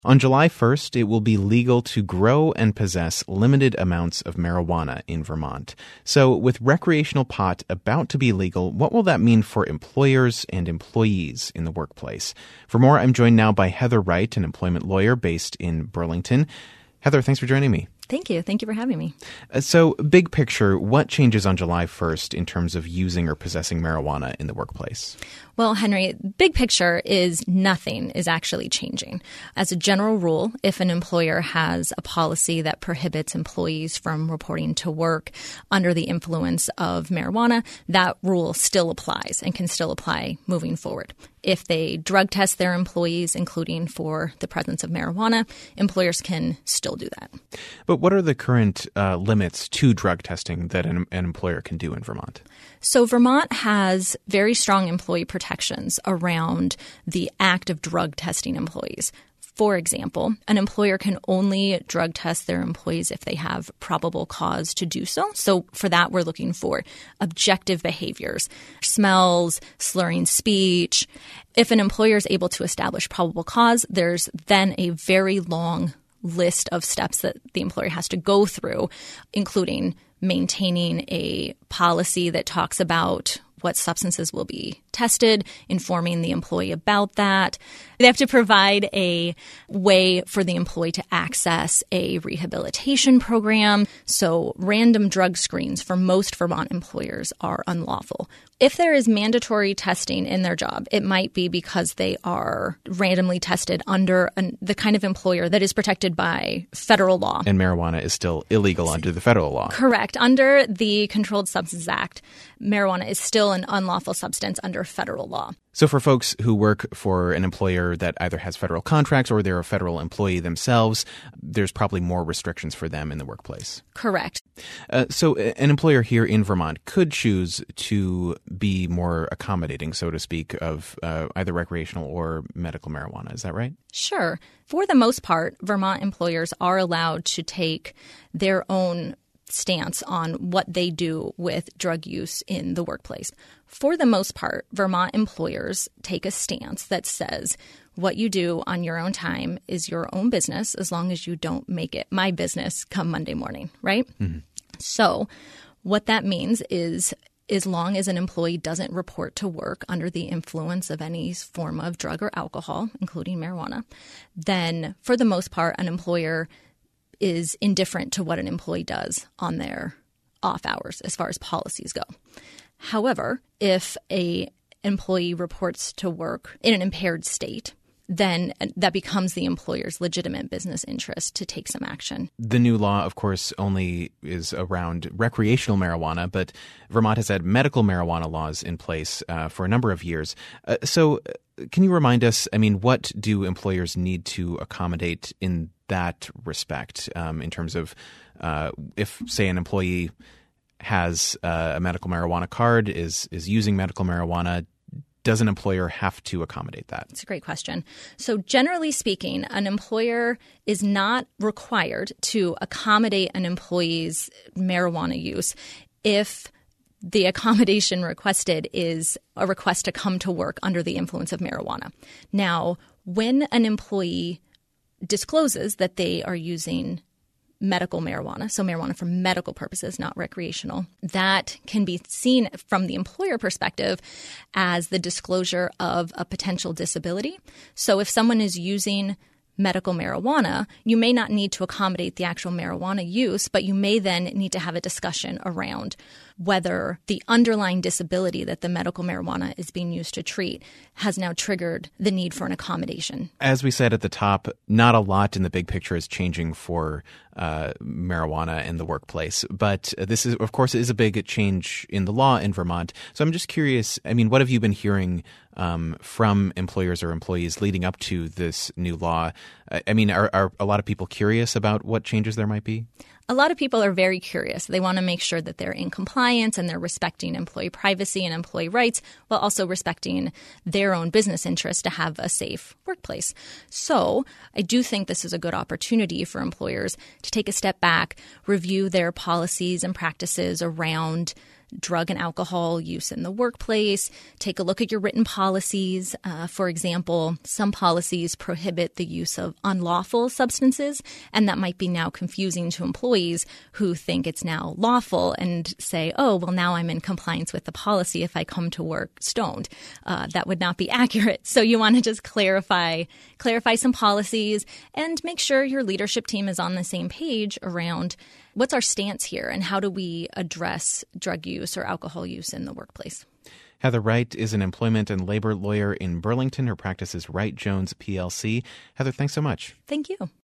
On July 1st, it will be legal to grow and possess limited amounts of marijuana in Vermont. So, with recreational pot about to be legal, what will that mean for employers and employees in the workplace? For more, I'm joined now by Heather Wright, an employment lawyer based in Burlington. Heather, thanks for joining me. Thank you. Thank you for having me. So, big picture, what changes on July 1st in terms of using or possessing marijuana in the workplace? Well, Henry, big picture is nothing is actually changing. As a general rule, if an employer has a policy that prohibits employees from reporting to work under the influence of marijuana, that rule still applies and can still apply moving forward. If they drug test their employees, including for the presence of marijuana, employers can still do that. But what are the current limits to drug testing that an employer can do in Vermont? So Vermont has very strong employee protections around the act of drug testing employees. For example, an employer can only drug test their employees if they have probable cause to do so. So for that, we're looking for objective behaviors, smells, slurring speech. If an employer is able to establish probable cause, there's then a very long list of steps that the employer has to go through, including maintaining a policy that talks about what substances will be tested, informing the employee about that. They have to provide a way for the employee to access a rehabilitation program. So random drug screens for most Vermont employers are unlawful. If there is mandatory testing in their job, it might be because they are randomly tested under the kind of employer that is protected by federal law. And marijuana is still illegal under the federal law. Correct. Under the Controlled Substances Act, marijuana is still an unlawful substance under federal law. So for folks who work for an employer that either has federal contracts or they're a federal employee themselves, there's probably more restrictions for them in the workplace. Correct. So an employer here in Vermont could choose to be more accommodating, so to speak, of either recreational or medical marijuana. Is that right? Sure. For the most part, Vermont employers are allowed to take their own stance on what they do with drug use in the workplace. For the most part, Vermont employers take a stance that says what you do on your own time is your own business as long as you don't make it my business come Monday morning, right? Mm-hmm. So what that means is as long as an employee doesn't report to work under the influence of any form of drug or alcohol, including marijuana, then for the most part, an employer is indifferent to what an employee does on their off hours as far as policies go. However, if an employee reports to work in an impaired state, then that becomes the employer's legitimate business interest to take some action. The new law, of course, only is around recreational marijuana, but Vermont has had medical marijuana laws in place for a number of years. So can you remind us, what do employers need to accommodate in that respect in terms of if, say, an employee has a medical marijuana card, is using medical marijuana, does an employer have to accommodate that? It's a great question. So generally speaking, an employer is not required to accommodate an employee's marijuana use if the accommodation requested is a request to come to work under the influence of marijuana. Now, when an employee discloses that they are using medical marijuana, so marijuana for medical purposes, not recreational, that can be seen from the employer perspective as the disclosure of a potential disability. So if someone is using medical marijuana, you may not need to accommodate the actual marijuana use, but you may then need to have a discussion around whether the underlying disability that the medical marijuana is being used to treat has now triggered the need for an accommodation. As we said at the top, not a lot in the big picture is changing for marijuana in the workplace. But this is, of course, is a big change in the law in Vermont. So I'm just curious, what have you been hearing from employers or employees leading up to this new law? Are a lot of people curious about what changes there might be? A lot of people are very curious. They want to make sure that they're in compliance and they're respecting employee privacy and employee rights while also respecting their own business interests to have a safe workplace. So I do think this is a good opportunity for employers to take a step back, review their policies and practices around drug and alcohol use in the workplace. Take a look at your written policies. For example, some policies prohibit the use of unlawful substances, and that might be now confusing to employees who think it's now lawful and say, oh, well, now I'm in compliance with the policy if I come to work stoned. That would not be accurate. So you want to just clarify some policies and make sure your leadership team is on the same page around what's our stance here and how do we address drug use or alcohol use in the workplace. Heather Wright is an employment and labor lawyer in Burlington. Her practice is Wright Jones PLC. Heather, thanks so much. Thank you.